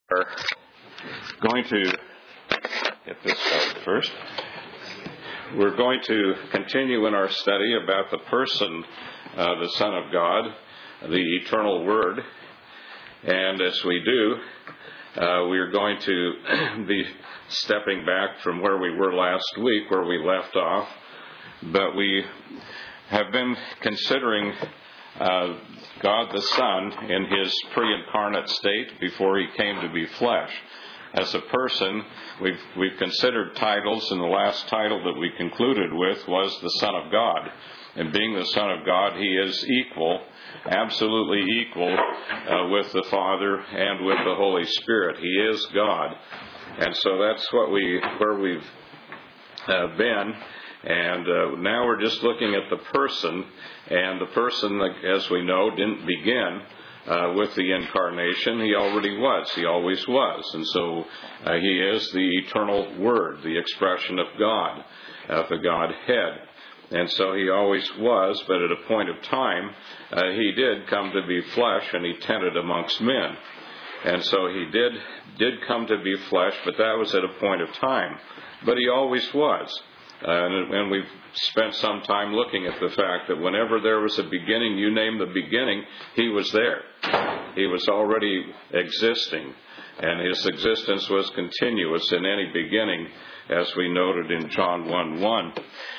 We're going to get this started first. We're going to continue in our study about the person, the Son of God, the eternal Word. And as we do, we're going to be stepping back from where we were last week, where we left off. But we have been considering God the Son in his pre-incarnate state before he came to be flesh. As a person, we've considered titles, and the last title that we concluded with was the Son of God. And being the Son of God, he is equal, absolutely equal with the Father and with the Holy Spirit. He is God. And so that's where we've been. And now we're just looking at the person, and the person, as we know, didn't begin with the incarnation. He already was. He always was. And so he is the eternal Word, the expression of God, the Godhead. And so he always was, but at a point of time, he did come to be flesh, and he tented amongst men. And so he did come to be flesh, but that was at a point of time. But he always was. And we've spent some time looking at the fact that whenever there was a beginning, you name the beginning, he was there. He was already existing, and his existence was continuous in any beginning, as we noted in John 1:1.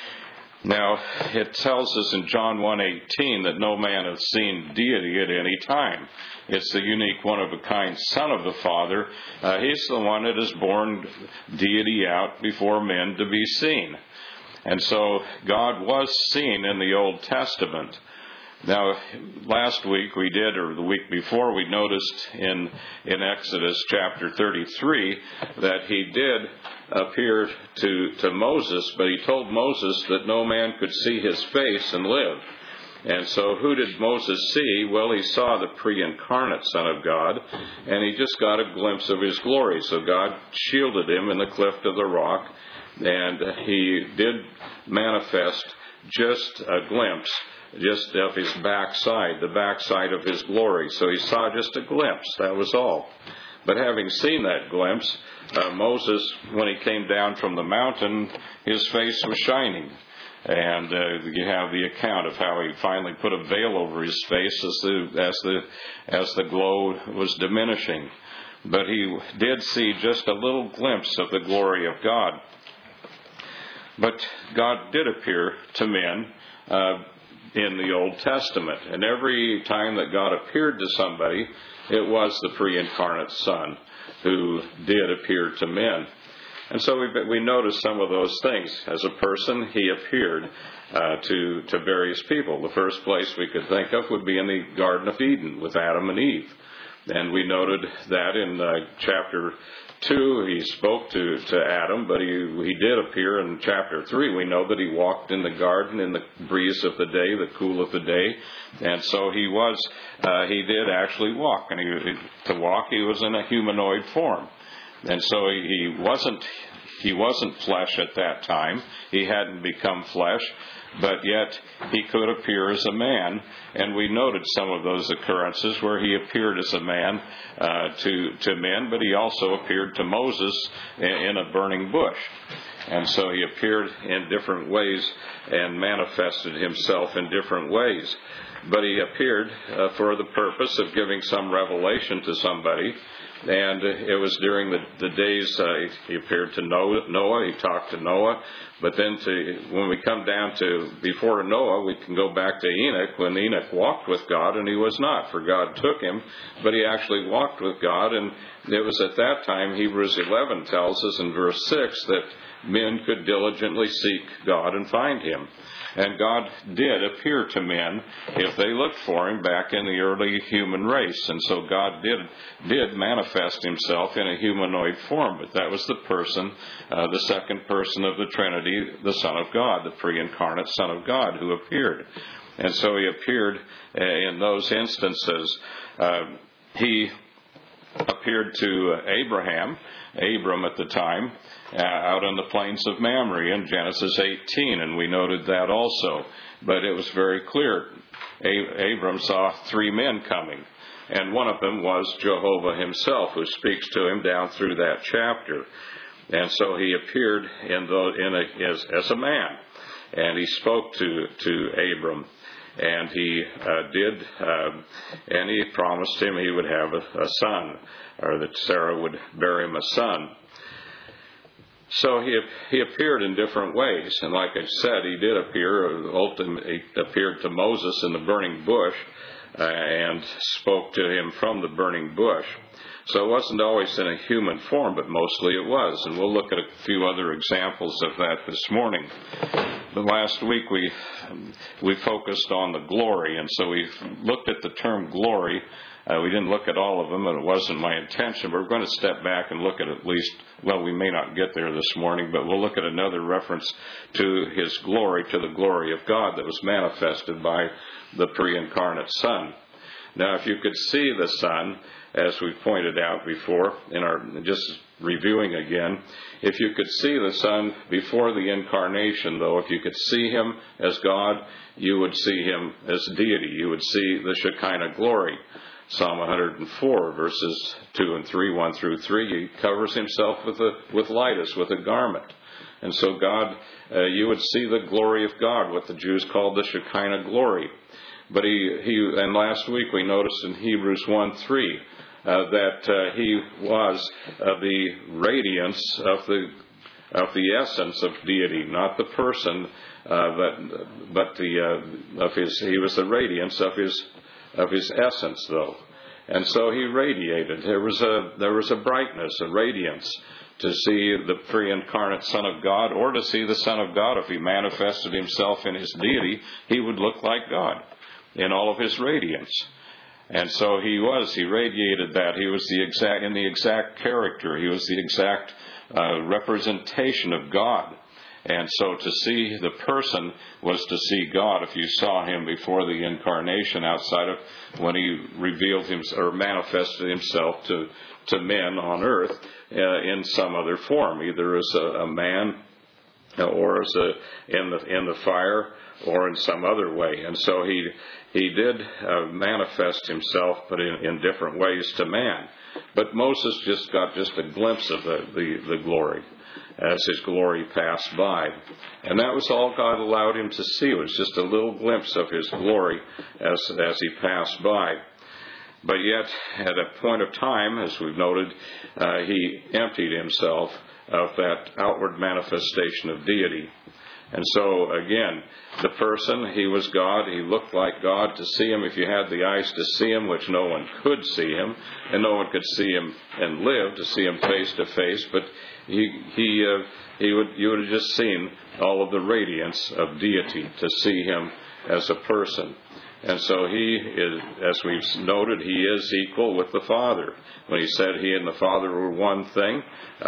Now, it tells us in John 1:18 that no man hath seen deity at any time. It's the unique, one-of-a-kind Son of the Father. He's the one that has borne deity out before men to be seen. And so God was seen in the Old Testament. Now, last week we did, or the week before, we noticed in Exodus chapter 33 that he did appear to Moses, but he told Moses that no man could see his face and live. And so who did Moses see? Well, he saw the pre-incarnate Son of God, and he just got a glimpse of his glory. So God shielded him in the cleft of the rock, and he did manifest just a glimpse, just of his backside, the backside of his glory. So he saw just a glimpse, that was all. But having seen that glimpse, Moses, when he came down from the mountain, his face was shining. And you have the account of how he finally put a veil over his face as the glow was diminishing. But he did see just a little glimpse of the glory of God. But God did appear to men in the Old Testament. And every time that God appeared to somebody, it was the pre-incarnate Son who did appear to men. And so we noticed some of those things. As a person, he appeared to various people. The first place we could think of would be in the Garden of Eden with Adam and Eve. And we noted that in chapter 2, he spoke to Adam, but he did appear in chapter 3. We know that he walked in the garden in the breeze of the day, the cool of the day. And so he did actually walk. And to walk, he was in a humanoid form. And so he wasn't flesh at that time. He hadn't become flesh, but yet he could appear as a man. And we noted some of those occurrences where he appeared as a man to men, but he also appeared to Moses in a burning bush. And so he appeared in different ways and manifested himself in different ways. But he appeared for the purpose of giving some revelation to somebody. And it was during the days he appeared to Noah. He talked to Noah. But then when we come down to before Noah, we can go back to Enoch, when Enoch walked with God, and he was not, for God took him. But he actually walked with God, and it was at that time, Hebrews 11 tells us in verse 6, that men could diligently seek God and find him. And God did appear to men if they looked for him back in the early human race. And so God did manifest himself in a humanoid form. But that was the person, the second person of the Trinity, the Son of God, the pre-incarnate Son of God who appeared. And so he appeared in those instances. He appeared to Abram at the time, out on the plains of Mamre in Genesis 18, and we noted that also. But it was very clear. Abram saw 3 men coming, And one of them was Jehovah himself, who speaks to him down through that chapter. And so he appeared as a man, and he spoke to Abram. And he and he promised him he would have a son, or that Sarah would bear him a son. So he appeared in different ways, and like I said, he did appear. Ultimately, he appeared to Moses in the burning bush and spoke to him from the burning bush. So it wasn't always in a human form, but mostly it was. And we'll look at a few other examples of that this morning. But last week we focused on the glory, and so we looked at the term glory. We didn't look at all of them, and it wasn't my intention. But we're going to step back and look at least, well, we may not get there this morning, but we'll look at another reference to his glory, to the glory of God that was manifested by the pre-incarnate Son. Now, if you could see the Son, as we pointed out before, just reviewing again, if you could see the Son before the incarnation, though, if you could see him as God, you would see him as deity. You would see the Shekinah glory. Psalm 104, verses 2 and 3, 1 through 3, he covers himself with light as with a garment. And so God, you would see the glory of God, what the Jews called the Shekinah glory. But and last week we noticed in Hebrews 1:3 that he was the radiance of the essence of deity, not the person, but he was the radiance of his essence, though. And so he radiated. There was a brightness, a radiance, to see the pre-incarnate Son of God, or to see the Son of God. If he manifested himself in his deity, he would look like God in all of his radiance. And so he radiated that. He was in the exact character. He was the exact representation of God. And so to see the person was to see God. If you saw him before the incarnation, outside of when he revealed himself or manifested himself to men on earth in some other form, either as a man or as in the fire or in some other way. And so he did manifest himself, but in different ways to man. But Moses got a glimpse of the glory as his glory passed by. And that was all God allowed him to see. It was just a little glimpse of his glory as he passed by. But yet, at a point of time, as we've noted, he emptied himself of that outward manifestation of deity. And so, again, the person, he was God. He looked like God. To see him, if you had the eyes to see him, which no one could see him, and no one could see him and live, to see him face to face, but you would have just seen all of the radiance of deity to see him as a person. And so he is, as we've noted, he is equal with the Father. When he said he and the Father were one thing,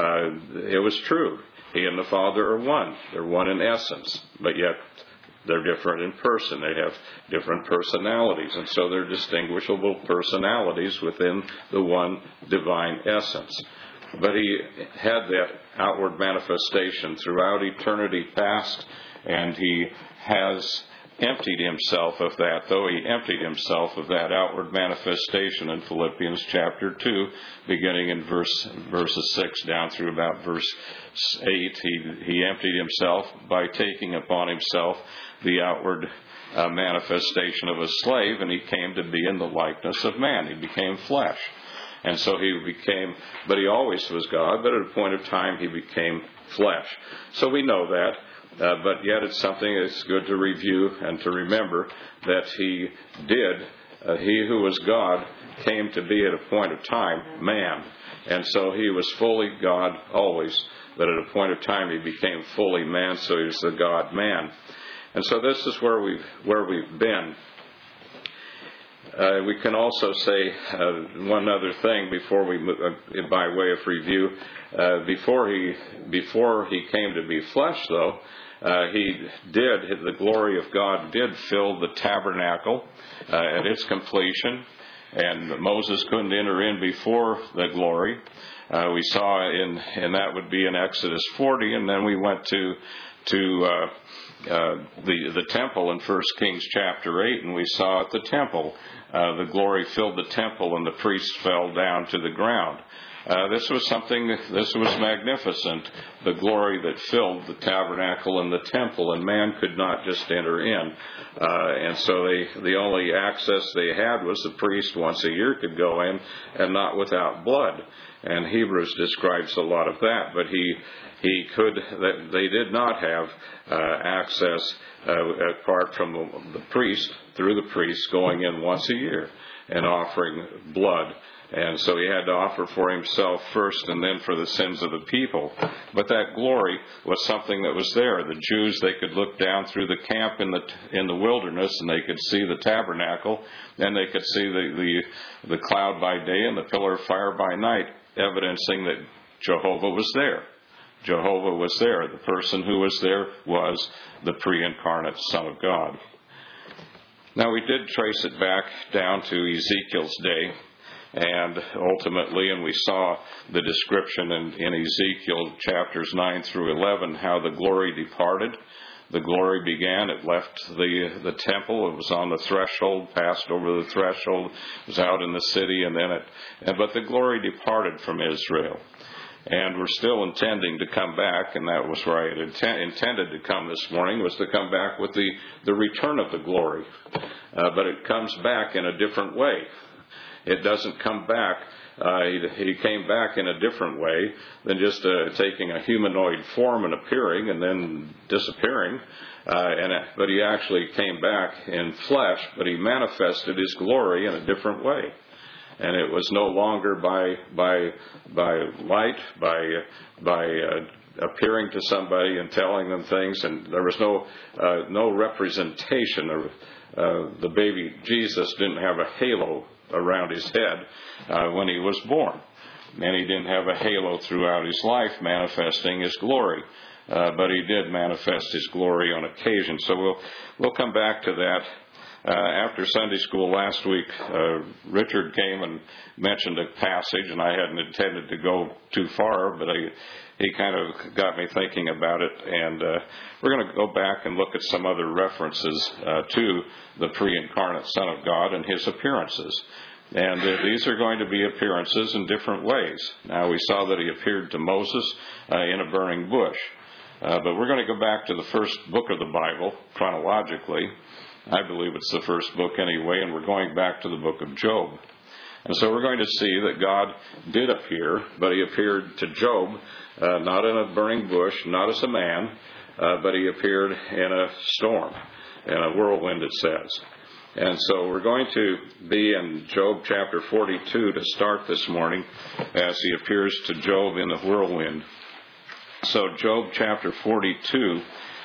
it was true. He and the Father are one. They're one in essence, but yet they're different in person. They have different personalities, and so they're distinguishable personalities within the one divine essence. But he had that outward manifestation throughout eternity past, and he has emptied himself of that, though he emptied himself of that outward manifestation in Philippians chapter 2, beginning in verses 6 down through about verse 8. He emptied himself by taking upon himself the outward manifestation of a slave, and he came to be in the likeness of man. He became flesh. And so but he always was God, but at a point of time he became flesh. So we know that. But yet it's something that's good to review and to remember that he who was God, came to be at a point of time man. And so he was fully God always, but at a point of time he became fully man, so he was the God-man. And so this is where we've been. We can also say one other thing before we move, by way of review. Before he came to be flesh, though, the glory of God did fill the tabernacle at its completion, and Moses couldn't enter in before the glory. We saw and that would be in Exodus 40, and then we went to to the temple in 1 Kings chapter 8, and we saw at the temple, the glory filled the temple and the priests fell down to the ground. This was magnificent, the glory that filled the tabernacle and the temple, and man could not just enter in. And so the only access they had was the priest once a year could go in, and not without blood. And Hebrews describes a lot of that, but they did not have access apart from the priest, through the priest going in once a year and offering blood. And so he had to offer for himself first and then for the sins of the people. But that glory was something that was there. The Jews, they could look down through the camp in the wilderness, and they could see the tabernacle, and they could see the cloud by day and the pillar of fire by night, evidencing that Jehovah was there. Jehovah was there. The person who was there was the pre-incarnate Son of God. Now, we did trace it back down to Ezekiel's day, and ultimately, and we saw the description in Ezekiel chapters 9 through 11, how the glory departed. The glory began, it left the temple, it was on the threshold, passed over the threshold, was out in the city, but the glory departed from Israel. And we're still intending to come back, and that was where I had intended to come this morning, was to come back with the return of the glory. But it comes back in a different way. It doesn't come back. He came back in a different way than just taking a humanoid form and appearing and then disappearing. But he actually came back in flesh, but he manifested his glory in a different way. And it was no longer by light, by appearing to somebody and telling them things, and there was no representation of the baby Jesus didn't have a halo around his head when he was born, and he didn't have a halo throughout his life manifesting his glory, but he did manifest his glory on occasion. So we'll come back to that. After Sunday school last week, Richard came and mentioned a passage, and I hadn't intended to go too far, but he kind of got me thinking about it, and we're going to go back and look at some other references to the pre-incarnate Son of God and his appearances. And these are going to be appearances in different ways. Now, we saw that he appeared to Moses in a burning bush, but we're going to go back to the first book of the Bible chronologically. I believe it's the first book anyway, and we're going back to the book of Job. And so we're going to see that God did appear, but he appeared to Job, not in a burning bush, not as a man, but he appeared in a storm, in a whirlwind, it says. And so we're going to be in Job chapter 42 to start this morning, as he appears to Job in the whirlwind. So Job chapter 42...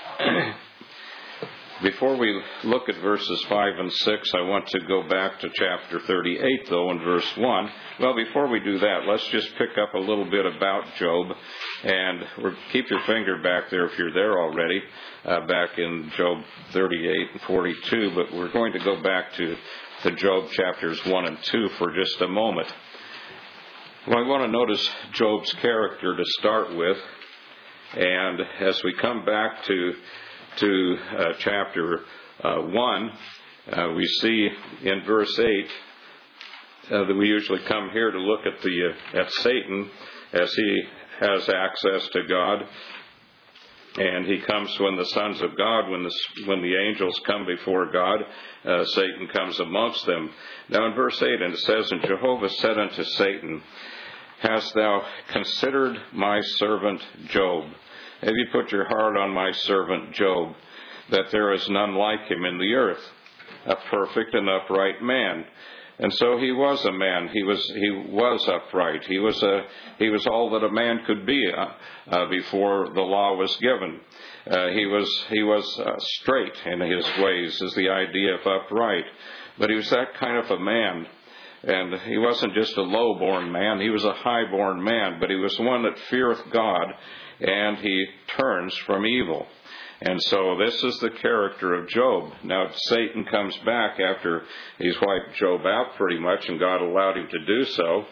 Before we look at verses 5 and 6, I want to go back to chapter 38, though, in verse 1. Well, before we do that, let's just pick up a little bit about Job. And keep your finger back there if you're there already, back in Job 38 and 42. But we're going to go back to Job chapters 1 and 2 for just a moment. Well, I want to notice Job's character to start with. And as we come back to chapter 1, we see in verse 8 that we usually come here to look at Satan, as he has access to God, and he comes when the sons of God, when the angels come before God, Satan comes amongst them. Now in verse 8, and it says, "And Jehovah said unto Satan, Hast thou considered my servant Job? Have you put your heart on my servant Job, that there is none like him in the earth, a perfect and upright man?" And so he was a man. He was upright. He was all that a man could be before the law was given. He was straight in his ways, is the idea of upright. But he was that kind of a man. And he wasn't just a low-born man. He was a high-born man. But he was one that feareth God, and he turns from evil. And so this is the character of Job. Now, Satan comes back after he's wiped Job out pretty much, and God allowed him to do so.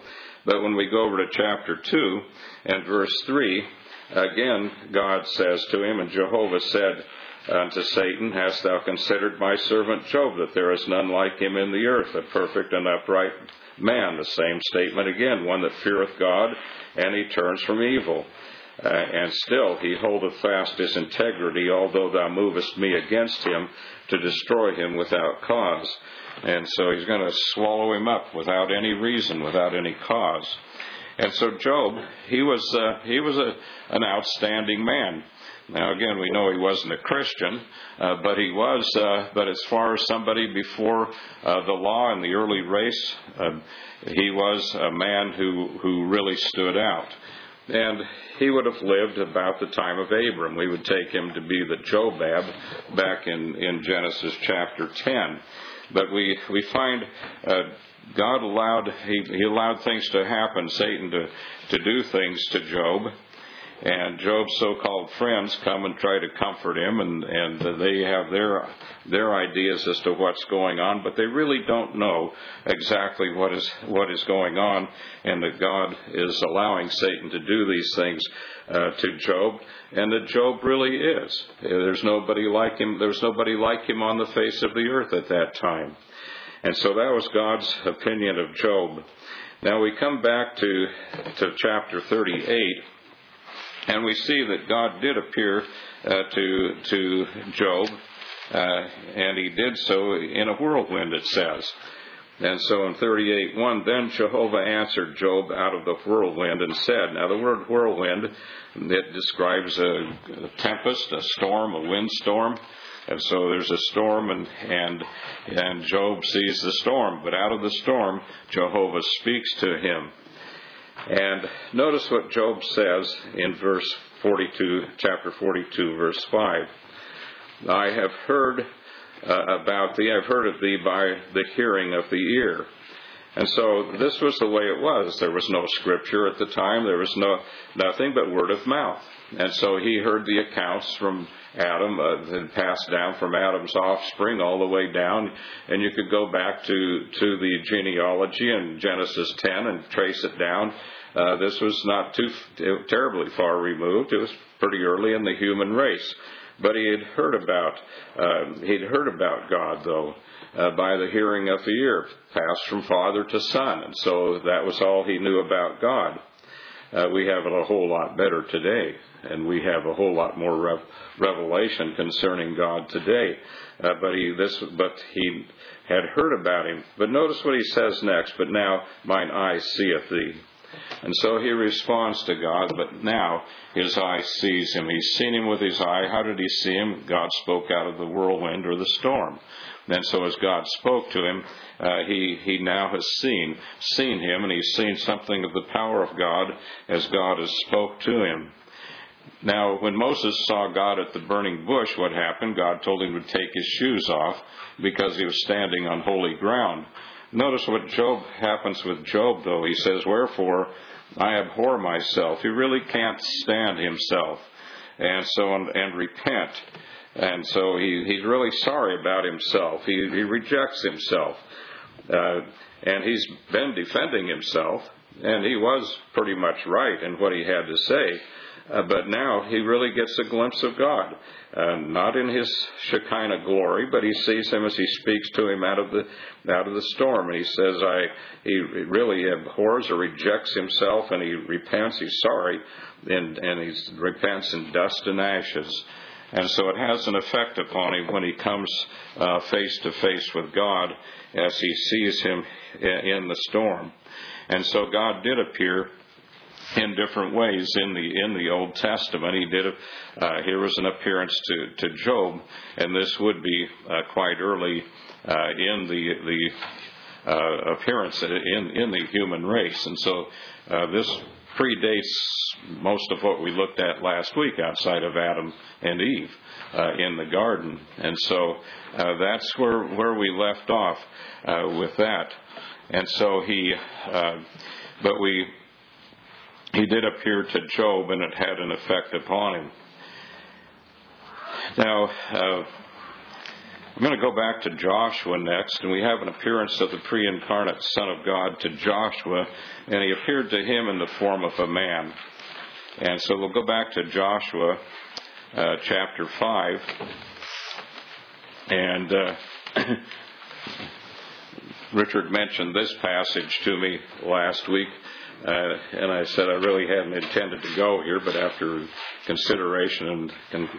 But when we go over to chapter 2 and verse 3, again God says to him, and Jehovah said unto Satan, Hast thou considered my servant Job, that there is none like him in the earth, a perfect and upright man? The same statement again, one that feareth God, and he turns from evil. And still he holdeth fast his integrity, although thou movest me against him to destroy him without cause. And so he's going to swallow him up without any reason, without any cause. And so Job, he was an outstanding man. Now again, we know he wasn't a Christian, but he was. But as far as somebody before the law in the early race, he was a man who really stood out. And he would have lived about the time of Abram. We would take him to be the Jobab back in Genesis chapter 10. But we find God he allowed things to happen, Satan to do things to Job. And Job's so-called friends come and try to comfort him, and they have their ideas as to what's going on, but they really don't know exactly what is going on, and that God is allowing Satan to do these things to Job, and that Job really is. There's nobody like him. There's nobody like him on the face of the earth at that time. And so that was God's opinion of Job. Now we come back to chapter 38. And we see that God did appear to Job, and he did so in a whirlwind, it says. And so in 38:1, then Jehovah answered Job out of the whirlwind and said, now the word whirlwind, it describes a tempest, a storm, a windstorm. And so there's a storm, and Job sees the storm. But out of the storm, Jehovah speaks to him. And notice what Job says in verse 42, chapter 42, verse 5. I have heard about thee, I've heard of thee by the hearing of the ear. And so this was the way it was. There was no scripture at the time. There was nothing but word of mouth. And so he heard the accounts from Adam, that passed down from Adam's offspring all the way down. And you could go back to the genealogy in Genesis 10 and trace it down. This was not too terribly far removed. It was pretty early in the human race. But he had heard about God, though, by the hearing of the ear, passed from father to son. And so that was all he knew about God. We have it a whole lot better today, and we have a whole lot more revelation concerning God today. But he had heard about him. But notice what he says next. But now mine eye seeth thee. And so he responds to God, but now his eye sees him. He's seen him with his eye. How did he see him? God spoke out of the whirlwind or the storm. And so as God spoke to him, he now has seen him, and he's seen something of the power of God as God has spoke to him. Now, when Moses saw God at the burning bush, what happened? God told him to take his shoes off because he was standing on holy ground. Notice what happens with Job, though. He says, wherefore I abhor myself. He really can't stand himself, and repent. And so he's really sorry about himself. He rejects himself. And he's been defending himself, and he was pretty much right in what he had to say. But now he really gets a glimpse of God, not in his Shekinah glory, but he sees him as he speaks to him out of the storm. And he says, he really abhors or rejects himself, and he repents. He's sorry, and he repents in dust and ashes. And so it has an effect upon him when he comes face to face with God, as he sees him in the storm. And so God did appear in different ways in the Old Testament. Here was an appearance to Job, and this would be quite early in the appearance in the human race. And so this predates most of what we looked at last week outside of Adam and Eve in the garden. And so that's where we left off with that. And so he did appear to Job, and it had an effect upon him. Now, I'm going to go back to Joshua next, and we have an appearance of the pre-incarnate Son of God to Joshua, and he appeared to him in the form of a man. And so we'll go back to Joshua chapter 5, and Richard mentioned this passage to me last week, and I said I really hadn't intended to go here, but after consideration and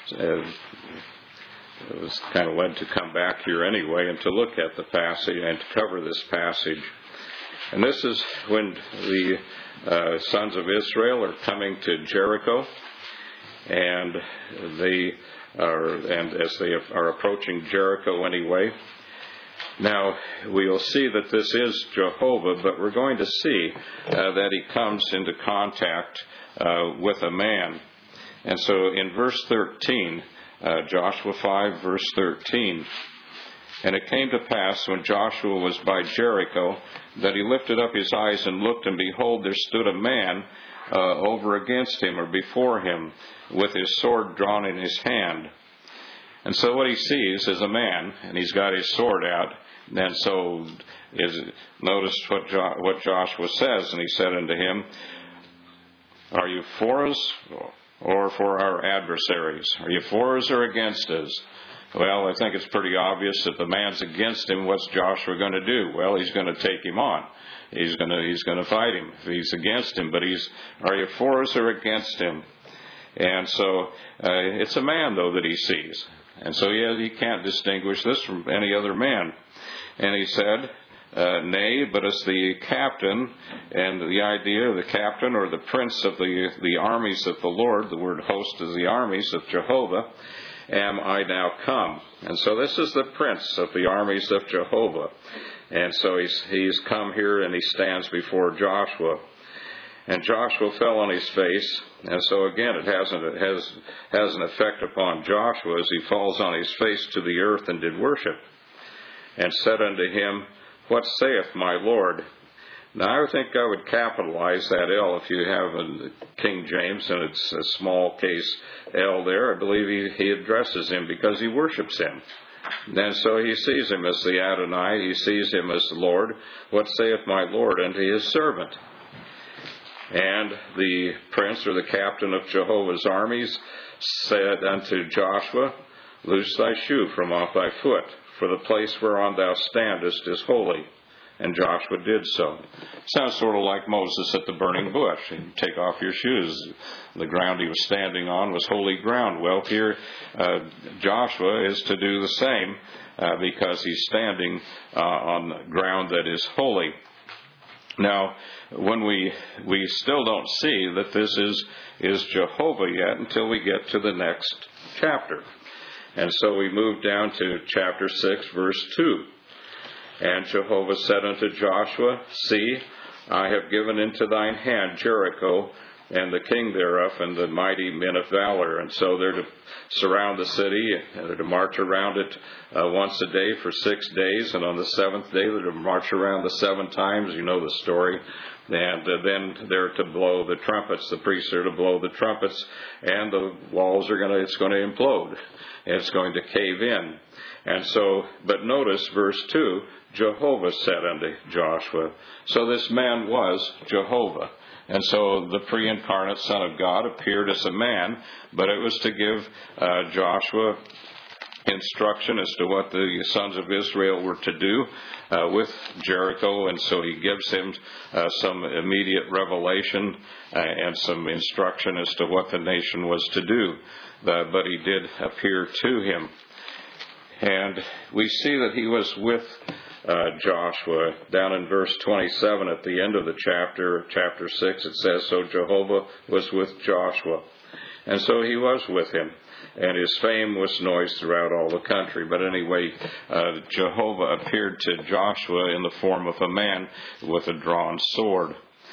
it was kind of led to come back here anyway and to look at the passage and to cover this passage. And this is when the sons of Israel are coming to Jericho, and as they are approaching Jericho anyway. Now, we'll see that this is Jehovah, but we're going to see that he comes into contact with a man. And so in verse 13, Joshua 5, verse 13, "And it came to pass, when Joshua was by Jericho, that he lifted up his eyes and looked, and behold, there stood a man over against him, or before him, with his sword drawn in his hand." And so what he sees is a man, and he's got his sword out. And so notice what Joshua says. "And he said unto him, Are you for us or for our adversaries? Are you for us or against us?" Well, I think it's pretty obvious that the man's against him. What's Joshua going to do? Well, he's going to take him on. He's going to fight him if he's against him. But are you for us or against him? And so it's a man, though, that he sees. And so he can't distinguish this from any other man. And he said, "Nay, but as the captain," and the idea of the captain or the prince of the armies of the Lord, the word host is the armies of Jehovah, "am I now come." And so this is the prince of the armies of Jehovah. And so he's come here, and he stands before Joshua. And Joshua fell on his face. And so again, it has an effect upon Joshua as he falls on his face to the earth and did worship. And said unto him, "What saith my Lord?" Now, I think I would capitalize that L if you have a King James, and it's a small case L there. I believe he addresses him because he worships him. And so he sees him as the Adonai. He sees him as the Lord. "What saith my Lord unto his servant?" And the prince or the captain of Jehovah's armies said unto Joshua, "Loose thy shoe from off thy foot, for the place whereon thou standest is holy." And Joshua did so. Sounds sort of like Moses at the burning bush. You take off your shoes. The ground he was standing on was holy ground. Well, here Joshua is to do the same because he's standing on ground that is holy. Now, when we still don't see that this is Jehovah yet until we get to the next chapter. And so we move down to chapter 6, verse 2. "And Jehovah said unto Joshua, See, I have given into thine hand Jericho, and the king thereof, and the mighty men of valor." And so they're to surround the city, and they're to march around it once a day for 6 days, and on the 7th day they're to march around the 7 times. You know the story. And then they're to blow the trumpets. The priests are to blow the trumpets, and the walls it's going to implode. It's going to cave in. And so, but notice verse 2, Jehovah said unto Joshua. So this man was Jehovah. And so the pre-incarnate Son of God appeared as a man, but it was to give Joshua instruction as to what the sons of Israel were to do with Jericho. And so he gives him some immediate revelation and some instruction as to what the nation was to do. But he did appear to him. And we see that he was with Joshua. Down in verse 27 at the end of the chapter 6, it says, So Jehovah was with Joshua. And so he was with him. And his fame was noised throughout all the country. But anyway, Jehovah appeared to Joshua in the form of a man with a drawn sword.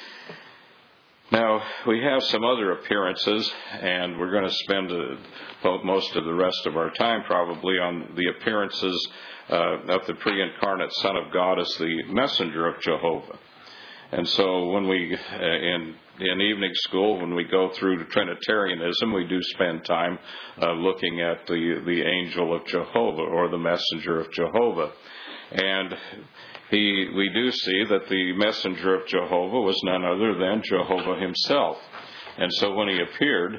Now, we have some other appearances, and we're going to spend most of the rest of our time probably on the appearances of the pre-incarnate Son of God as the messenger of Jehovah. And so when we, in evening school, when we go through Trinitarianism, we do spend time looking at the angel of Jehovah, or the messenger of Jehovah. And we do see that the messenger of Jehovah was none other than Jehovah himself. And so when he appeared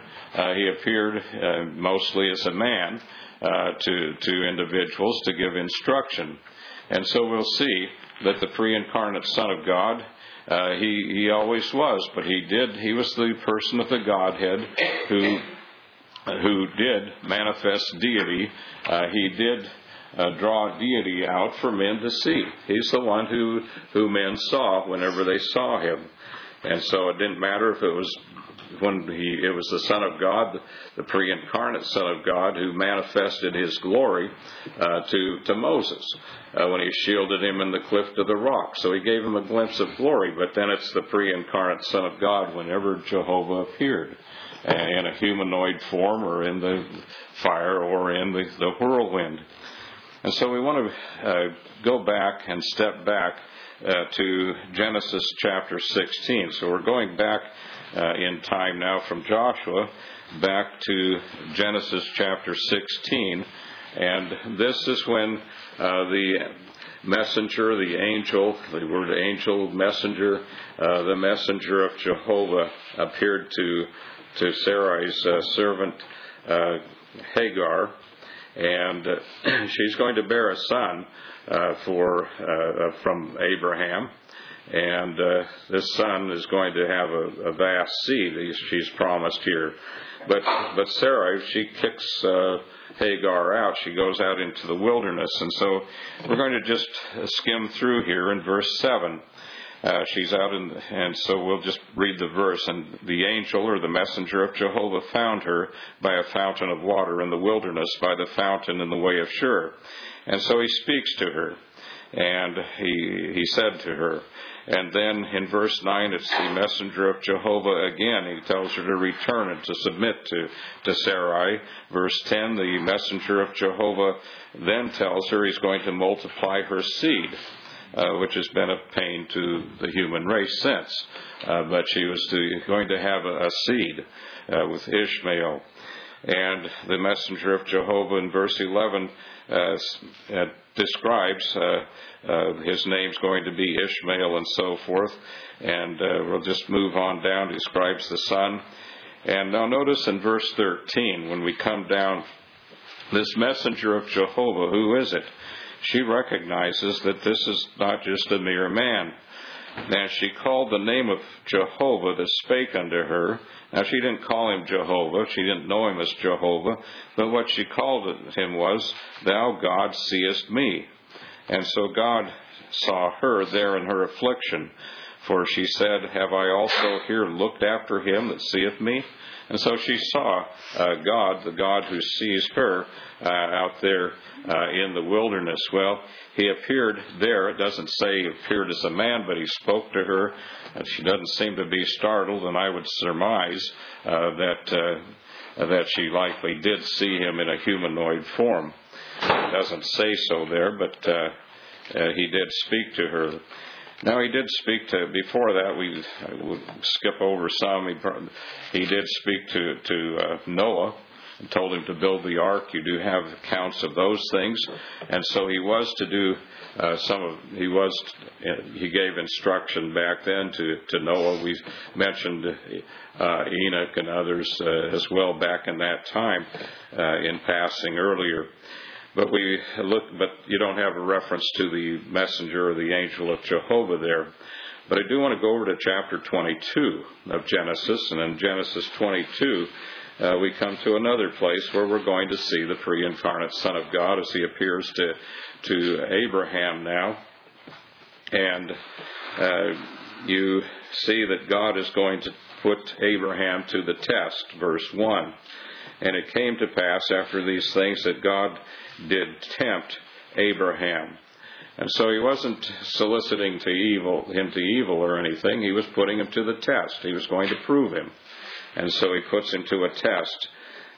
mostly as a man to individuals to give instruction. And so we'll see that the pre-incarnate Son of God, he always was, but he was the person of the Godhead who did manifest deity. He did draw deity out for men to see. He's the one who men saw whenever they saw him. And so it didn't matter if it was it was the Son of God, the pre-incarnate Son of God, who manifested his glory to Moses when he shielded him in the cleft of the rock. So he gave him a glimpse of glory, but then it's the pre-incarnate Son of God whenever Jehovah appeared in a humanoid form, or in the fire, or in the whirlwind. And so we want to go back and step back to Genesis chapter 16. So we're going back in time now from Joshua back to Genesis chapter 16. And this is when the messenger, the angel, the word angel, messenger, the messenger of Jehovah appeared to Sarai's servant Hagar. And she's going to bear a son from Abraham. And this son is going to have a vast seed, she's promised here. But Sarai, she kicks Hagar out. She goes out into the wilderness. And so we're going to just skim through here in verse 7. She's out, and so we'll just read the verse. And the angel, or the messenger of Jehovah, found her by a fountain of water in the wilderness, by the fountain in the way of Shur. And so he speaks to her, and he said to her. And then in verse 9, it's the messenger of Jehovah again. He tells her to return and to submit to Sarai. Verse 10, the messenger of Jehovah then tells her he's going to multiply her seed, which has been a pain to the human race since. But she was going to have a seed with Ishmael. And the messenger of Jehovah in verse 11 describes his name's going to be Ishmael and so forth. And we'll just move on down. Describes the son. And now notice in verse 13, when we come down, this messenger of Jehovah, who is it? She recognizes that this is not just a mere man. And she called the name of Jehovah that spake unto her. Now, she didn't call him Jehovah. She didn't know him as Jehovah. But what she called him was, Thou, God, seest me. And so God saw her there in her affliction. For she said, Have I also here looked after him that seeth me? And so she saw God, the God who sees her, out there in the wilderness. Well, he appeared there. It doesn't say he appeared as a man, but he spoke to her. And she doesn't seem to be startled, and I would surmise that she likely did see him in a humanoid form. It doesn't say so there, but he did speak to her. Now, he did speak to, before that, we would skip over some. He did speak to Noah and told him to build the ark. You do have accounts of those things. And so he was to do he gave instruction back then to Noah. We mentioned Enoch and others as well back in that time in passing earlier. But you don't have a reference to the messenger or the angel of Jehovah there. But I do want to go over to chapter 22 of Genesis. And in Genesis 22, we come to another place where we're going to see the pre-incarnate Son of God as he appears to Abraham now. And you see that God is going to put Abraham to the test, verse 1. And it came to pass after these things that God did tempt Abraham. And so he wasn't soliciting him to evil or anything. He was putting him to the test. He was going to prove him. And so he puts him to a test.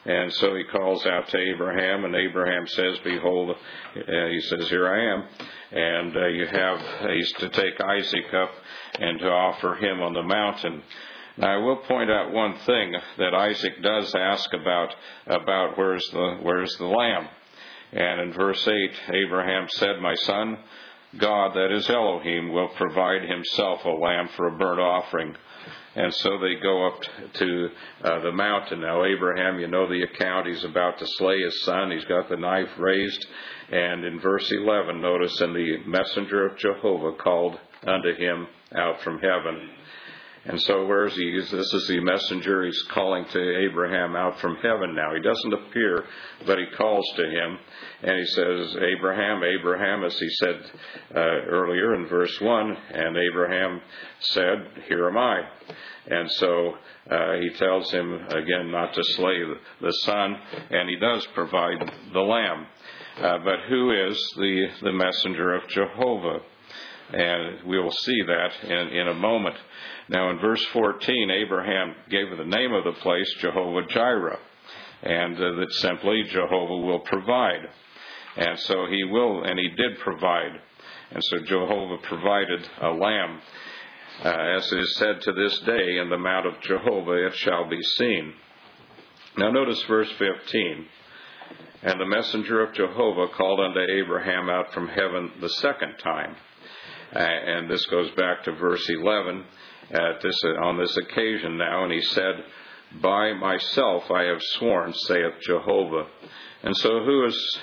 And so he calls out to Abraham, and Abraham says, behold, he says, here I am. And he's to take Isaac up and to offer him on the mountain. Now, I will point out one thing, that Isaac does ask about where's the lamb. And in verse 8, Abraham said, my son, God, that is Elohim, will provide himself a lamb for a burnt offering. And so they go up to the mountain. Now, Abraham, you know the account, he's about to slay his son. He's got the knife raised. And in verse 11, notice, and the messenger of Jehovah called unto him out from heaven. And so where is he? This is the messenger. He's calling to Abraham out from heaven now. He doesn't appear, but he calls to him. And he says, Abraham, Abraham, as he said earlier in verse 1. And Abraham said, here am I. And so he tells him again not to slay the son. And he does provide the lamb. But who is the messenger of Jehovah? And we will see that in a moment. Now in verse 14, Abraham gave the name of the place Jehovah-Jireh, and that simply Jehovah will provide. And so he will, and he did provide. And so Jehovah provided a lamb. As it is said to this day, in the mount of Jehovah it shall be seen. Now notice verse 15. And the messenger of Jehovah called unto Abraham out from heaven the second time. And this goes back to verse 11 on this occasion now. And he said, by myself I have sworn, saith Jehovah. And so who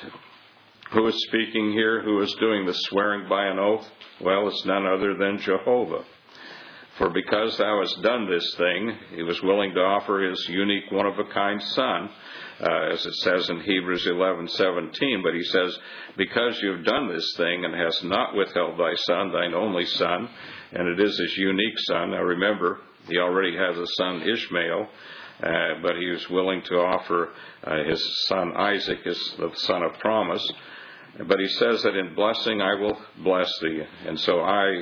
is speaking here? Who is doing the swearing by an oath? Well, it's none other than Jehovah. For because thou hast done this thing, he was willing to offer his unique one-of-a-kind son, as it says in Hebrews 11:17. But he says, because you have done this thing and hast not withheld thy son, thine only son, and it is his unique son. Now remember, he already has a son Ishmael, but he was willing to offer his son Isaac as the son of promise. But he says that in blessing I will bless thee. And so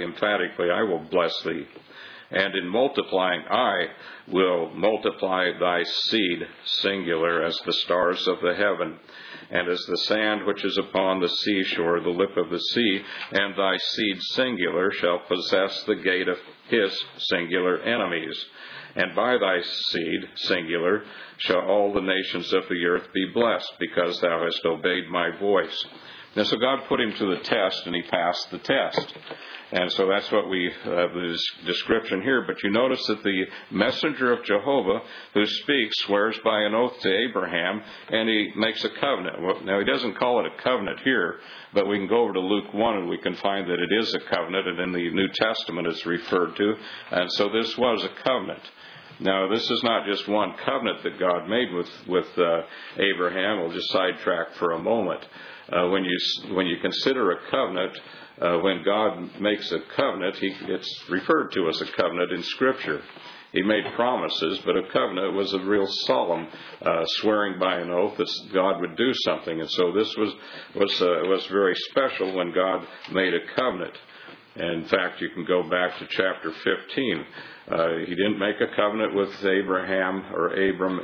I will bless thee. And in multiplying, I will multiply thy seed, singular, as the stars of the heaven, and as the sand which is upon the seashore, the lip of the sea, and thy seed, singular, shall possess the gate of his, singular, enemies. And by thy seed, singular, shall all the nations of the earth be blessed, because thou hast obeyed my voice. And so God put him to the test, and he passed the test. And so that's what the description here. But you notice that the messenger of Jehovah who speaks swears by an oath to Abraham, and he makes a covenant. Now, he doesn't call it a covenant here, but we can go over to Luke 1 and we can find that it is a covenant, and in the New Testament it's referred to. And so this was a covenant. Now, this is not just one covenant that God made with Abraham. We'll just sidetrack for a moment. When you consider a covenant, when God makes a covenant, it's referred to as a covenant in Scripture. He made promises, but a covenant was a real solemn swearing by an oath that God would do something. And so this was very special when God made a covenant. And in fact, you can go back to chapter 15. He didn't make a covenant with Abraham or Abram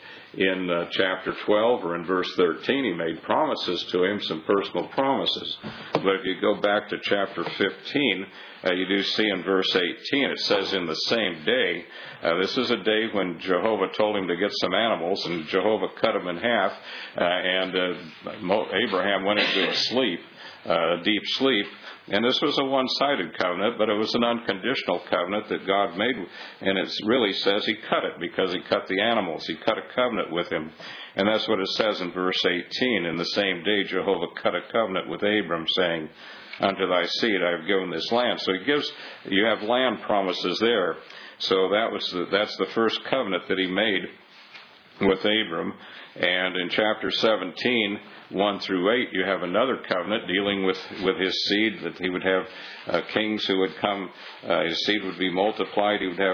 in chapter 12 or in verse 13. He made promises to him, some personal promises. But if you go back to chapter 15, you do see in verse 18, it says, in the same day, this is a day when Jehovah told him to get some animals, and Jehovah cut them in half, and Abraham went into a deep sleep. And this was a one-sided covenant, but it was an unconditional covenant that God made. And it really says he cut it because he cut the animals. He cut a covenant with him. And that's what it says in verse 18. In the same day, Jehovah cut a covenant with Abram, saying, unto thy seed I have given this land. So you have land promises there. So that's the first covenant that he made with Abram. And in chapter 17, 1 through 8, you have another covenant dealing with his seed, that he would have kings who would come, his seed would be multiplied, he would have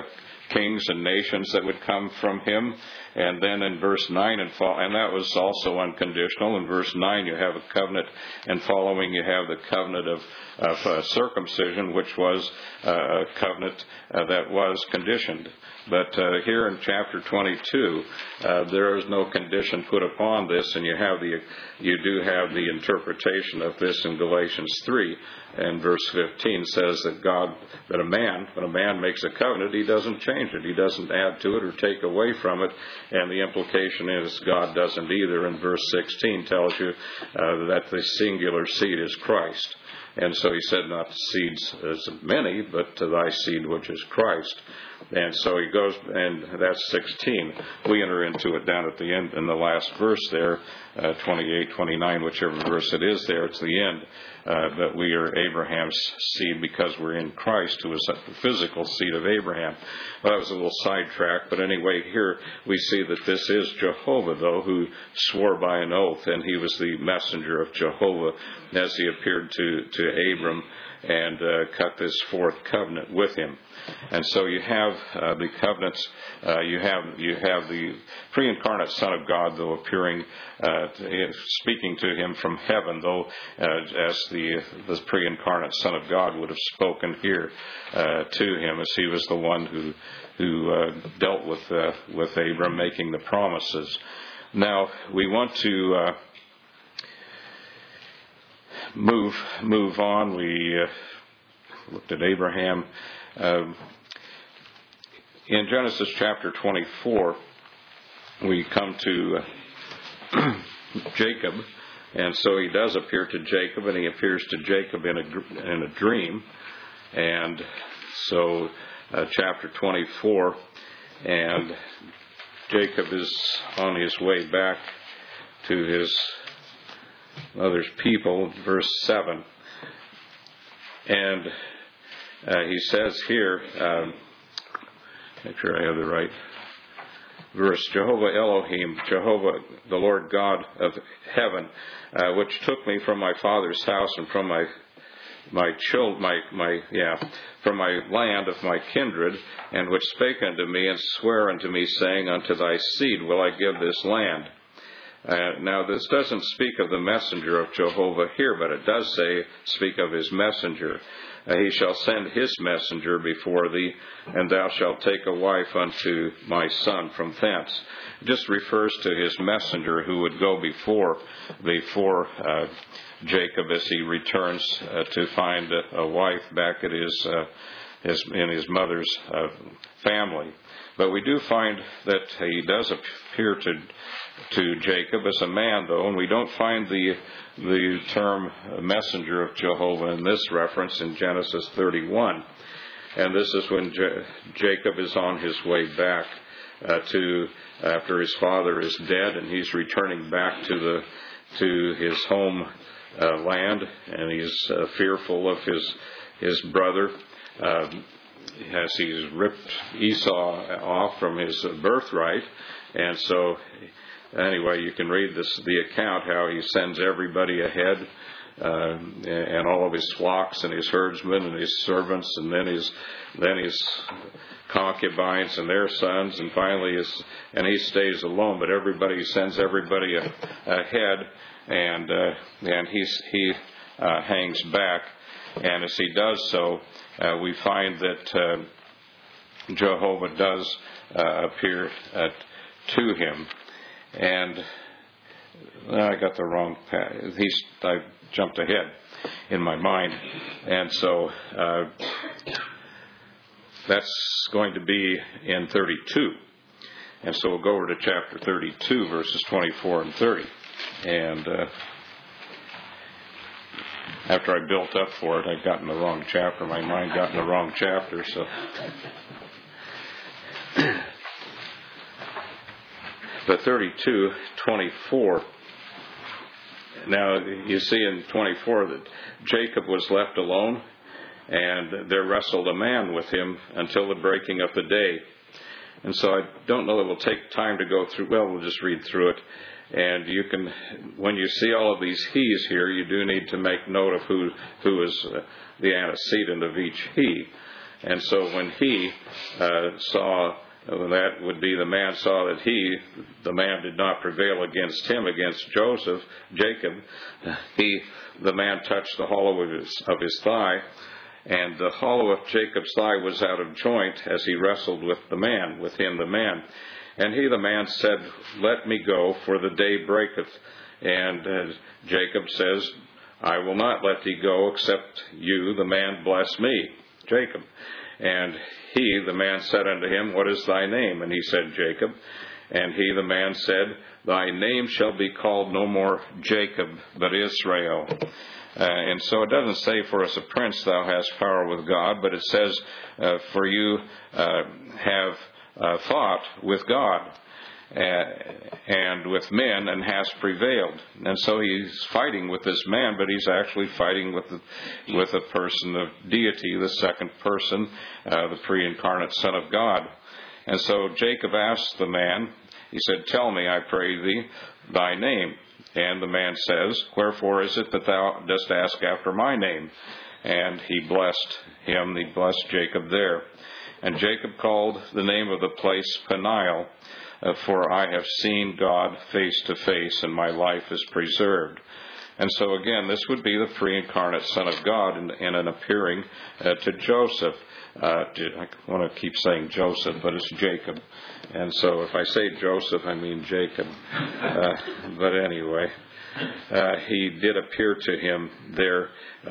kings and nations that would come from him. And then in verse 9 and that was also unconditional. In verse 9 you have a covenant, and following you have the covenant of circumcision, which was a covenant that was conditioned. But here in chapter 22, there is no condition put upon this, and you do have the interpretation of this in Galatians 3, and verse 15 says that when a man makes a covenant, he doesn't change it, he doesn't add to it or take away from it, and the implication is God doesn't either. And verse 16 tells you that the singular seed is Christ. And so he said, not seeds as many, but to thy seed which is Christ. And so he goes, and that's 16. We enter into it down at the end, in the last verse there, 28, 29, whichever verse it is there, it's the end. But we are Abraham's seed because we're in Christ, who is the physical seed of Abraham. Well, that was a little sidetrack, but anyway, here we see that this is Jehovah, though, who swore by an oath, and he was the messenger of Jehovah as he appeared to Abram and cut this fourth covenant with him. And so you have the covenants. You have the pre-incarnate Son of God, though, appearing, speaking to him from heaven, though as the pre-incarnate Son of God would have spoken here to him, as he was the one who dealt with Abram, making the promises. Now we want to move on. We looked at Abraham. In Genesis chapter 24, we come to Jacob, and so he does appear to Jacob, and he appears to Jacob in a dream. And so chapter 24, and Jacob is on his way back to his mother's people, verse 7. And he says here, make sure I have the right verse, Jehovah Elohim, Jehovah the Lord God of heaven, which took me from my father's house and from from my land of my kindred, and which spake unto me and sware unto me, saying, unto thy seed will I give this land. Now this doesn't speak of the messenger of Jehovah here, but it does speak of his messenger. He shall send his messenger before thee, and thou shalt take a wife unto my son from thence. It just refers to his messenger who would go before Jacob as he returns to find a wife back at in his mother's family. But we do find that he does appear to Jacob as a man, though, and we don't find the term messenger of Jehovah in this reference in Genesis 31. And this is when Jacob is on his way back after his father is dead, and he's returning back to his home land, and he's fearful of his brother as he's ripped Esau off from his birthright. And so anyway, you can read the account how he sends everybody ahead, and all of his flocks and his herdsmen and his servants, and then his concubines and their sons, and finally he stays alone. But he sends everybody ahead, and he hangs back. And as he does so, we find that Jehovah does appear to him. And I got the wrong path. I jumped ahead in my mind. And so that's going to be in 32. And so we'll go over to chapter 32, verses 24 and 30. And after I built up for it, I'd gotten the wrong chapter. My mind got in the wrong chapter, so... But 32:24. Now you see in 24 that Jacob was left alone, and there wrestled a man with him until the breaking of the day. And so I don't know that we'll take time to go through. Well, we'll just read through it. And you can, when you see all of these he's here, you do need to make note of who is the antecedent of each he. And so when he saw, that would be the man saw that the man did not prevail against him, against Jacob, the man touched the hollow of his thigh, and the hollow of Jacob's thigh was out of joint as he wrestled with the man. And the man said, "Let me go, for the day breaketh." And Jacob says, "I will not let thee go, except you, the man, bless me," Jacob. And the man, said unto him, "What is thy name?" And he said, "Jacob." And the man said, "Thy name shall be called no more Jacob, but Israel." And so it doesn't say, "For as a prince thou hast power with God," but it says, "For you have fought with God and with men, and hast prevailed." And so he's fighting with this man, but he's actually fighting with a person of deity, the second person, the pre-incarnate Son of God. And so Jacob asked the man, he said, "Tell me, I pray thee, thy name." And the man says, "Wherefore is it that thou dost ask after my name?" And he blessed Jacob there. And Jacob called the name of the place Peniel, for I have seen God face to face, and my life is preserved. And so again, this would be the pre-incarnate Son of God in an appearing to Joseph. I want to keep saying Joseph, but it's Jacob. And so if I say Joseph, I mean Jacob. But anyway, he did appear to him there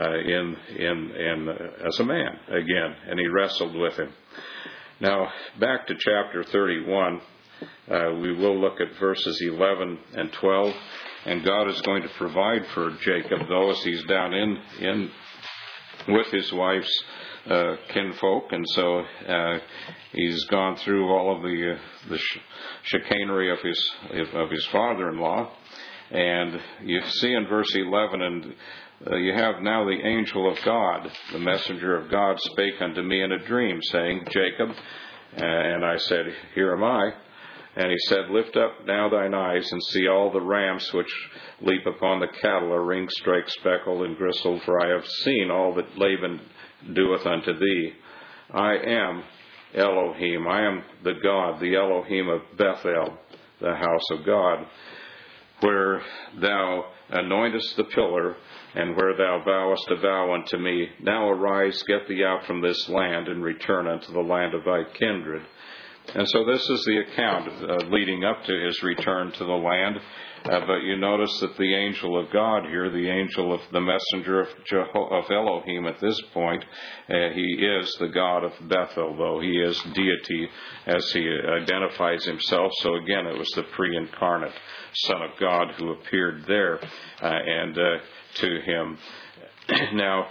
as a man again, and he wrestled with him. Now, back to chapter 31, we will look at verses 11 and 12, and God is going to provide for Jacob, though, as he's down in with his wife's kinfolk, and so he's gone through all of the chicanery of his father-in-law. And you see in verse 11, and you have now the angel of God, the messenger of God, spake unto me in a dream, saying, "Jacob." And I said, "Here am I." And he said, "Lift up now thine eyes, and see all the rams which leap upon the cattle, are ring, strike, speckled, and gristled, for I have seen all that Laban doeth unto thee. I am Elohim, I am the God, the Elohim of Bethel, the house of God, where thou anointest the pillar, and where thou vowest a vow unto me. Now arise, get thee out from this land, and return unto the land of thy kindred." And so this is the account leading up to his return to the land. But you notice that the angel of God here, the angel of the messenger of Elohim at this point, he is the God of Bethel, though he is deity as he identifies himself. So again, it was the pre-incarnate Son of God who appeared there and to him. Now,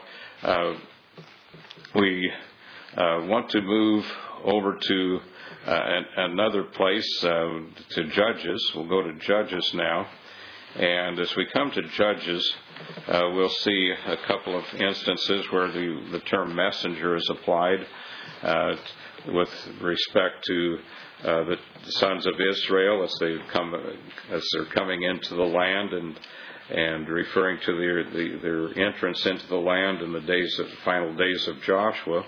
we want to move over to another place, to Judges. We'll go to Judges now. And as we come to Judges, we'll see a couple of instances where the term messenger is applied with respect to the sons of Israel as they're coming into the land, and referring to their entrance into the land in the final days of Joshua.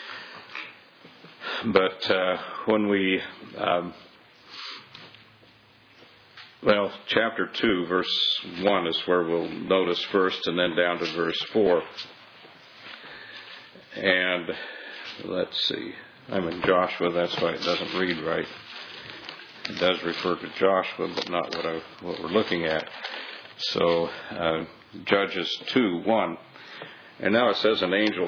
But when we, chapter 2, verse 1 is where we'll notice first, and then down to verse 4. And let's see, I'm in Joshua, that's why it doesn't read right. It does refer to Joshua, but not what we're looking at. So, Judges 2:1. And now it says an angel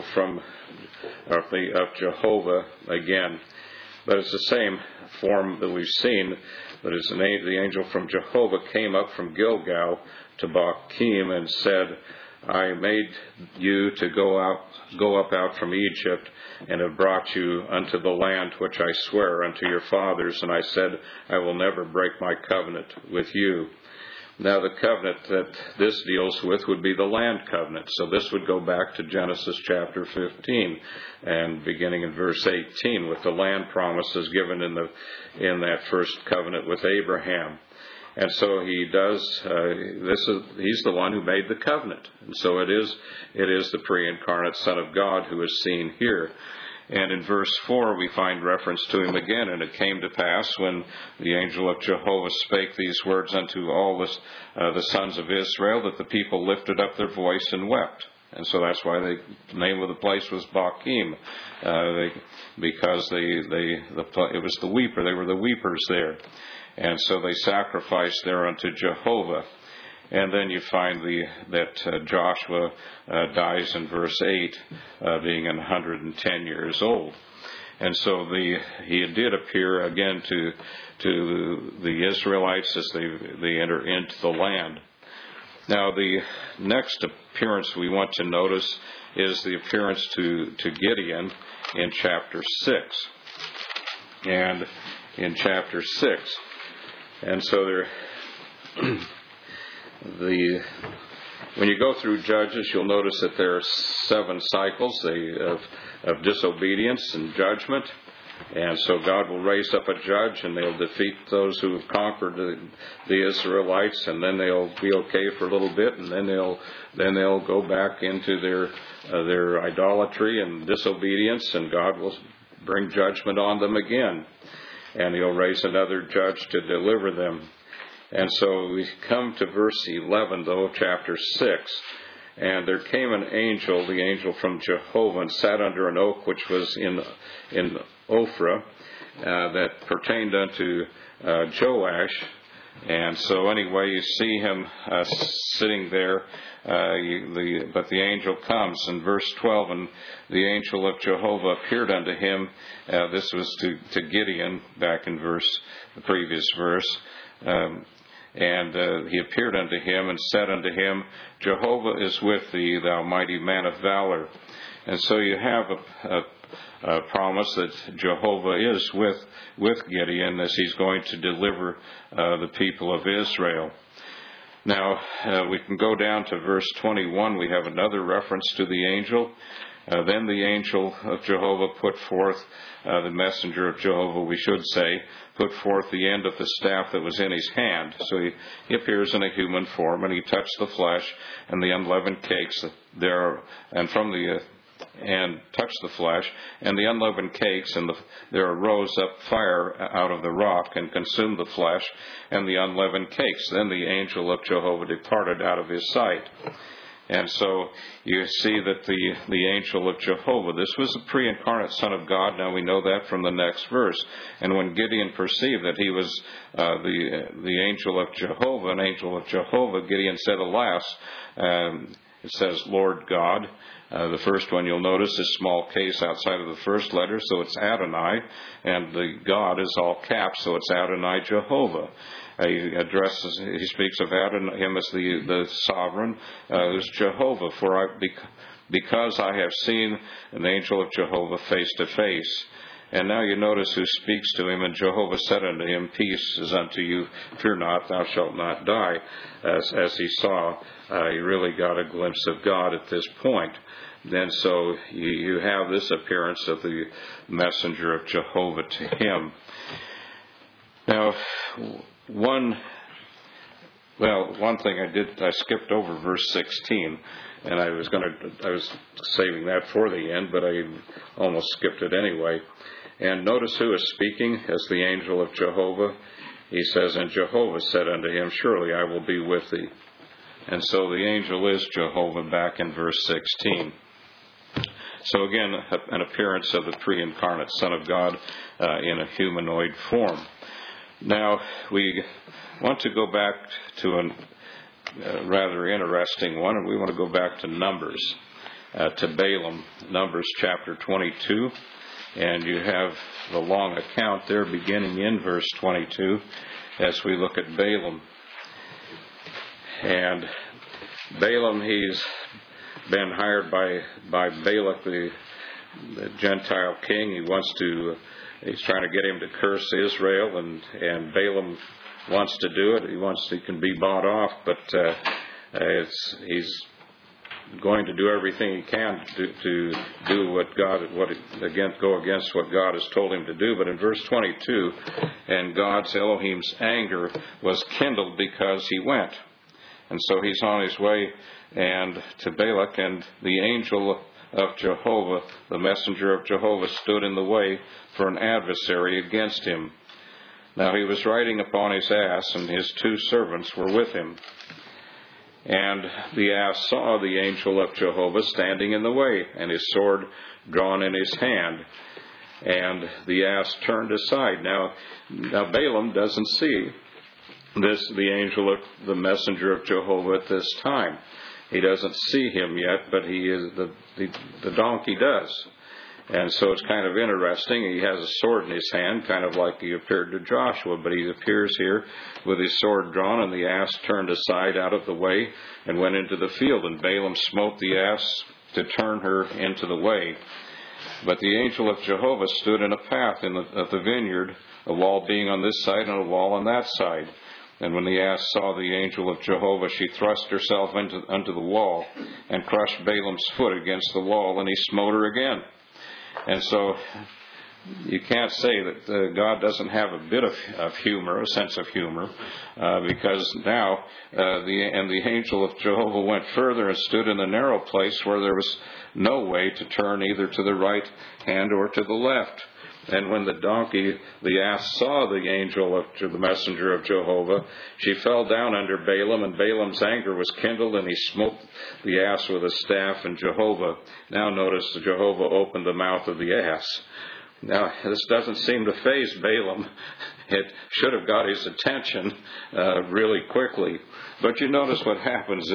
of Jehovah again, but it's the same form that we've seen. But it's the angel from Jehovah came up from Gilgal to Bochim and said, "I made you to go up out from Egypt, and have brought you unto the land which I swear unto your fathers. And I said, I will never break my covenant with you." Now the covenant that this deals with would be the land covenant. So this would go back to Genesis chapter 15 and beginning in verse 18 with the land promises given in that first covenant with Abraham. And so he does, he's the one who made the covenant. And so it is the pre-incarnate Son of God who is seen here. And in verse 4, we find reference to him again. And it came to pass when the angel of Jehovah spake these words unto all the sons of Israel, that the people lifted up their voice and wept. And so that's why the name of the place was Bochim, because it was the weeper. They were the weepers there. And so they sacrificed there unto Jehovah. And then you find that Joshua dies in verse 8, being 110 years old. And so he did appear again to the Israelites as they enter into the land. Now, the next appearance we want to notice is the appearance to Gideon in chapter 6. And in chapter 6. And so when you go through Judges, you'll notice that there are 7 cycles of disobedience and judgment. And so God will raise up a judge, and they'll defeat those who have conquered the Israelites, and then they'll be okay for a little bit, and then they'll go back into their idolatry and disobedience, and God will bring judgment on them again. And he'll raise another judge to deliver them. And so we come to verse 11, though, of chapter 6. And there came an angel, the angel from Jehovah, and sat under an oak which was in Ophrah, that pertained unto Joash. And so anyway, you see him sitting there, but the angel comes. In verse 12, and the angel of Jehovah appeared unto him. This was to Gideon, back in the previous verse. And he appeared unto him and said unto him, Jehovah is with thee, thou mighty man of valor. And so you have a promise that Jehovah is with Gideon as he's going to deliver the people of Israel. Now, we can go down to verse 21. We have another reference to the angel. Then the angel of Jehovah put forth, the messenger of Jehovah, we should say, put forth the end of the staff that was in his hand. So he appears in a human form, and he touched the flesh and the unleavened cakes there, and touched the flesh and the unleavened cakes, and there arose up fire out of the rock and consumed the flesh and the unleavened cakes. Then the angel of Jehovah departed out of his sight. And so you see that the angel of Jehovah, this was the pre-incarnate Son of God. Now we know that from the next verse. And when Gideon perceived that he was the angel of Jehovah, an angel of Jehovah, Gideon said, Alas, it says, Lord God. The first one you'll notice is small case outside of the first letter, so it's Adonai. And the God is all caps, so it's Adonai Jehovah. He speaks of him as the sovereign, who's Jehovah. Because I have seen an angel of Jehovah face to face. And now you notice who speaks to him, and Jehovah said unto him, Peace is unto you, fear not, thou shalt not die. As he saw, he really got a glimpse of God at this point. Then so you have this appearance of the messenger of Jehovah to him. Now, one thing I skipped over verse 16, and I was saving that for the end, but I almost skipped it anyway. And notice who is speaking as the angel of Jehovah. He says, And Jehovah said unto him, Surely I will be with thee. And so the angel is Jehovah back in verse 16. So again, an appearance of the pre-incarnate Son of God in a humanoid form. Now, we want to go back to a rather interesting one, and we want to go back to Numbers, to Balaam, Numbers chapter 22. And you have the long account there beginning in verse 22 as we look at Balaam. And Balaam, he's been hired by Balak, the Gentile king. He's trying to get him to curse Israel, and Balaam wants to do it. He can be bought off, but he's going to do everything he can to do go against what God has told him to do. But in verse 22, and God's Elohim's anger was kindled because he went. And so he's on his way and to Balak, and the angel of Jehovah, the messenger of Jehovah, stood in the way for an adversary against him. Now he was riding upon his ass, and his 2 servants were with him. And the ass saw the angel of Jehovah standing in the way, and his sword drawn in his hand. And the ass turned aside. Now Balaam doesn't see the angel of the messenger of Jehovah at this time. He doesn't see him yet, but the donkey does. And so it's kind of interesting. He has a sword in his hand, kind of like he appeared to Joshua, but he appears here with his sword drawn, and the ass turned aside out of the way and went into the field. And Balaam smote the ass to turn her into the way. But the angel of Jehovah stood in a path of the vineyard, a wall being on this side and a wall on that side. And when the ass saw the angel of Jehovah, she thrust herself unto the wall and crushed Balaam's foot against the wall, and he smote her again. And so you can't say that God doesn't have a bit of humor, a sense of humor, because now the angel of Jehovah went further and stood in the narrow place where there was no way to turn either to the right hand or to the left. And when the ass saw the angel of the messenger of Jehovah, she fell down under Balaam, and Balaam's anger was kindled, and he smote the ass with a staff. And Jehovah, now notice that Jehovah opened the mouth of the ass. Now, this doesn't seem to faze Balaam. It should have got his attention really quickly. But you notice what happens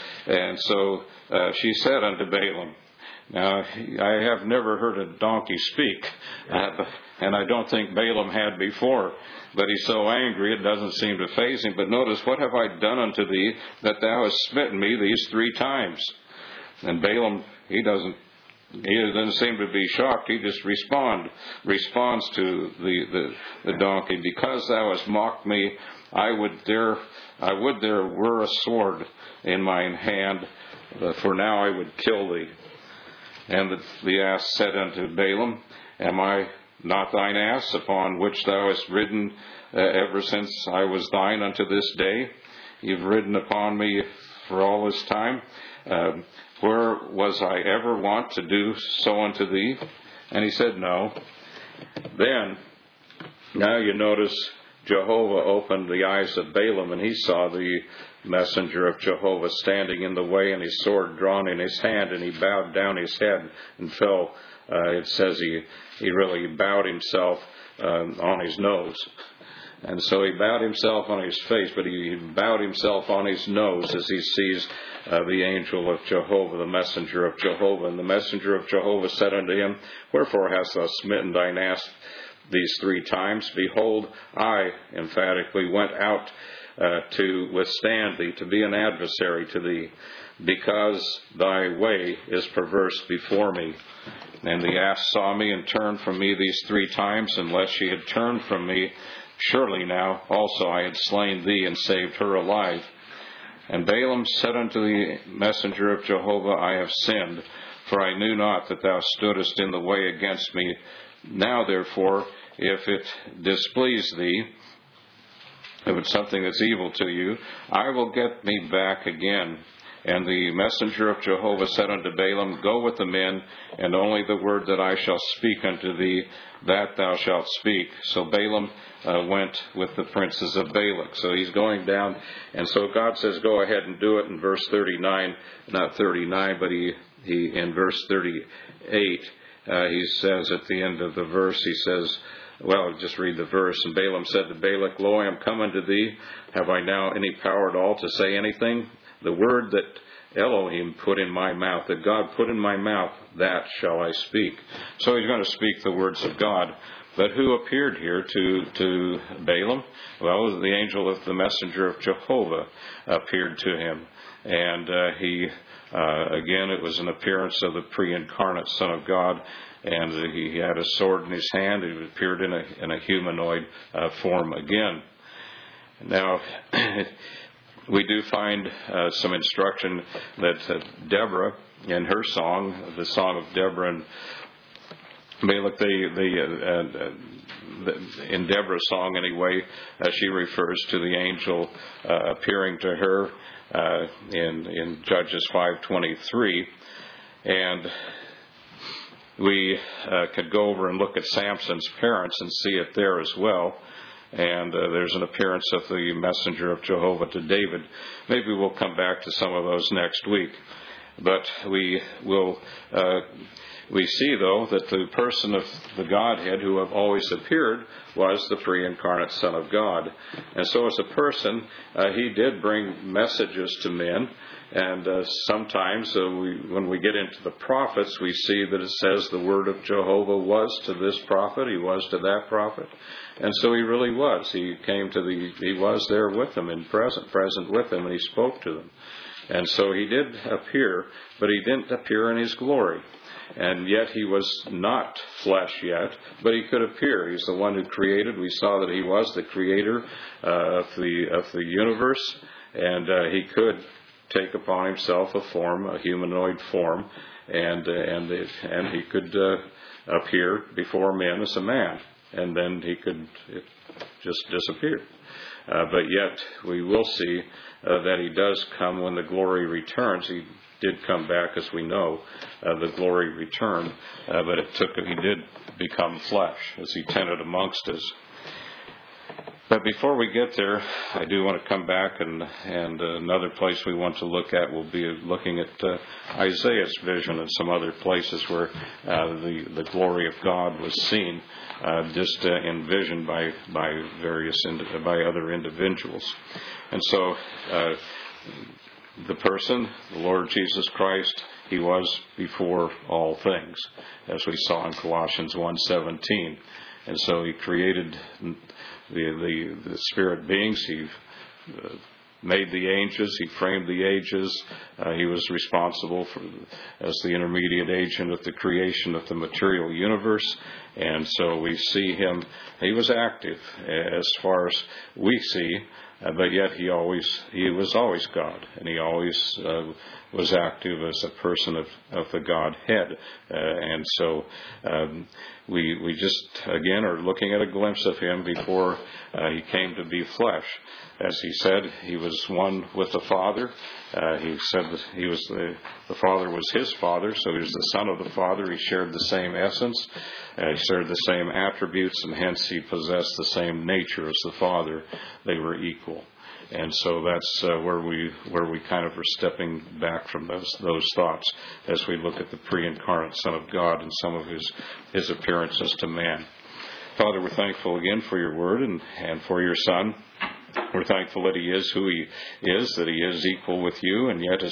so she said unto Balaam. Now, I have never heard a donkey speak, and I don't think Balaam had before. But he's so angry it doesn't seem to faze him. But notice, what have I done unto thee that thou hast smitten me these 3 times? And Balaam, he doesn't seem to be shocked. He just responds to the donkey. Because thou hast mocked me, I would there were a sword in mine hand, for now I would kill thee. And the ass said unto Balaam, Am I not thine ass, upon which thou hast ridden ever since I was thine unto this day? You've ridden upon me for all this time. Where was I ever wont to do so unto thee? And he said, No. Then, now you notice Jehovah opened the eyes of Balaam, and he saw the messenger of Jehovah standing in the way, and his sword drawn in his hand, and he bowed down his head and fell. It says he really bowed himself on his nose. And so he bowed himself on his face, but he bowed himself on his nose as he sees the angel of Jehovah, the messenger of Jehovah. And the messenger of Jehovah said unto him, Wherefore hast thou smitten thine ass these 3 times? Behold, I emphatically went out to withstand thee, to be an adversary to thee, because thy way is perverse before me. And the ass saw me and turned from me these 3 times, unless she had turned from me, surely now also I had slain thee and saved her alive. And Balaam said unto the messenger of Jehovah, I have sinned, for I knew not that thou stoodest in the way against me. Now therefore, if it displease thee, if it's something that's evil to you, I will get me back again. And the messenger of Jehovah said unto Balaam, Go with the men, and only the word that I shall speak unto thee, that thou shalt speak. So Balaam went with the princes of Balak. So he's going down, and so God says, Go ahead and do it in verse 39, not 39, but he in verse 38, he says at the end of the verse, he says, well, just read the verse. And Balaam said to Balak, Lo, I am come unto thee. Have I now any power at all to say anything? The word that Elohim put in my mouth, that God put in my mouth, that shall I speak. So he's going to speak the words of God. But who appeared here to Balaam? Well, it was the angel of the messenger of Jehovah appeared to him. And again, it was an appearance of the pre-incarnate Son of God. And he had a sword in his hand. He appeared in a humanoid form again. Now, we do find some instruction that Deborah, in her song, the Song of Deborah and Balak, in Deborah's song anyway, she refers to the angel appearing to her in Judges 5:23, and we could go over and look at Samson's parents and see it there as well. And there's an appearance of the messenger of Jehovah to David. Maybe we'll come back to some of those next week. But we see, though, that the person of the Godhead who have always appeared was the pre-incarnate Son of God. And so as a person, he did bring messages to men. And sometimes when we get into the prophets, we see that it says the word of Jehovah was to this prophet, he was to that prophet. And so he really was. He was there with them, present with them, and he spoke to them. And so he did appear, but he didn't appear in his glory. And yet he was not flesh yet, but he could appear. He's the one who created. We saw that he was the creator of the universe, and he could take upon himself a humanoid form, and he could appear before men as a man, and then he could just disappear. But yet we will see that he does come when the glory returns. He did come back, as we know, the glory returned, but he did become flesh as he tented amongst us. But before we get there, I do want to come back, and another place we want to look at will be looking at Isaiah's vision and some other places where the glory of God was seen, just envisioned by other individuals. And so the person, the Lord Jesus Christ, he was before all things, as we saw in Colossians 1:17. And so he created the spirit beings. He made the ages. He framed the ages. He was responsible as the intermediate agent of the creation of the material universe. And so we see him. He was active as far as we see, but yet he was always God, and he always was active as a person of the Godhead. And so we just, again, are looking at a glimpse of him before he came to be flesh. As he said, he was one with the Father. He said that the Father was his Father, so he was the Son of the Father. He shared the same essence. He shared the same attributes, and hence he possessed the same nature as the Father. They were equal. And so that's where we kind of are stepping back from those thoughts as we look at the pre-incarnate Son of God and some of his appearances to man. Father, we're thankful again for your word and for your Son. We're thankful that he is who he is, that he is equal with you, and yet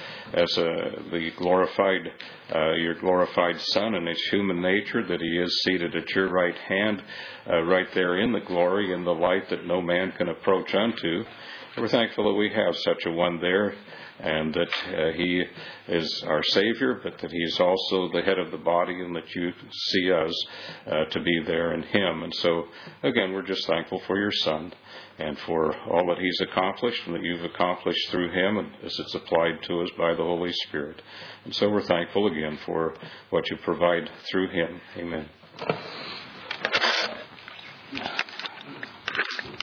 your glorified Son in his human nature, that he is seated at your right hand, right there in the glory, in the light that no man can approach unto. We're thankful that we have such a one there, and that he is our Savior, but that he is also the head of the body, and that you see us to be there in him. And so, again, we're just thankful for your Son and for all that he's accomplished and that you've accomplished through him, and as it's applied to us by the Holy Spirit. And so we're thankful again for what you provide through him. Amen.